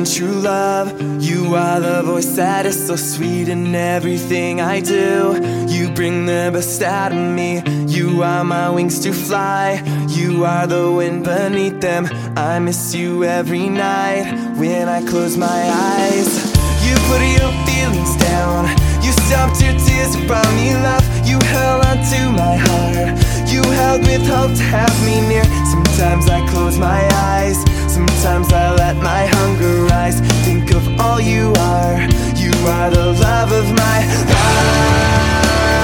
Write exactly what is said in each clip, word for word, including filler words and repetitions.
one true love. You are the voice that is so sweet in everything I do. You bring the best out of me. You are my wings to fly. You are the wind beneath them. I miss you every night when I close my eyes. You put your feelings down. You stopped your tears and brought me love. You held onto my heart. You held with hope to have me near. Sometimes I close my eyes. Sometimes I let my hunger rise. Think of all you are. You are the love of my life.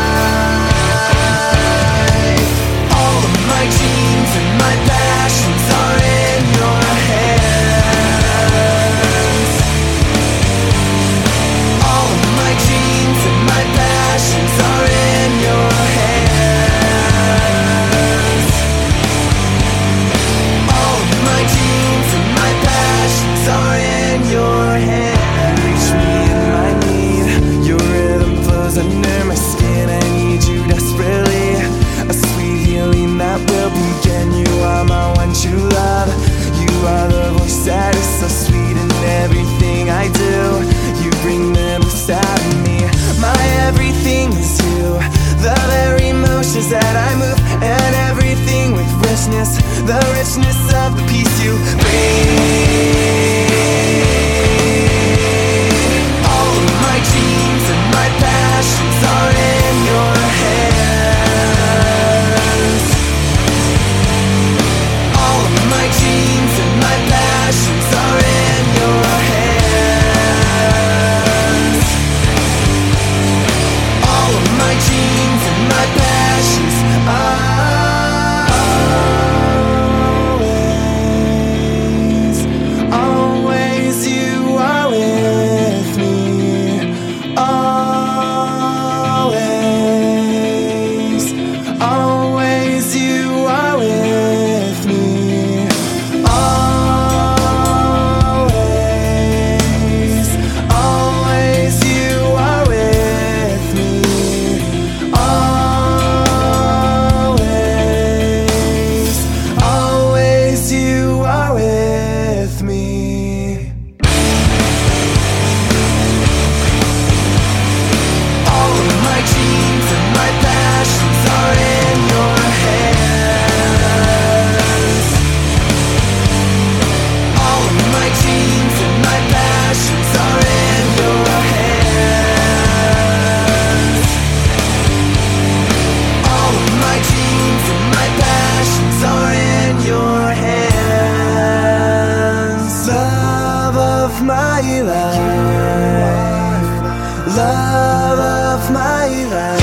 All of my dreams and my passions are in your hands. All of my dreams and my passions are in your hands. All of my dreams and my passions are in your hands. Reach me in my need. Your rhythm flows under my skin. I need you desperately. A sweet healing that will begin. You are my one true love. You are the voice that is so sweet in everything I do. You bring the best out of me. My everything is you. The very emotions that I move, and everything with richness. The richness of the peace you bring. All of my dreams and my passions are in your hands. All of my dreams and my passions are in your hands. All of my dreams and my passions are always, always you are with me. Always, always you are with me. Always, always you are with me. Always, always you are with me. All of my dreams and my passions are in your hands. All of my dreams and my passions are in your hands. All of my dreams and my passions are in your hands. Love of my life. Love of my life.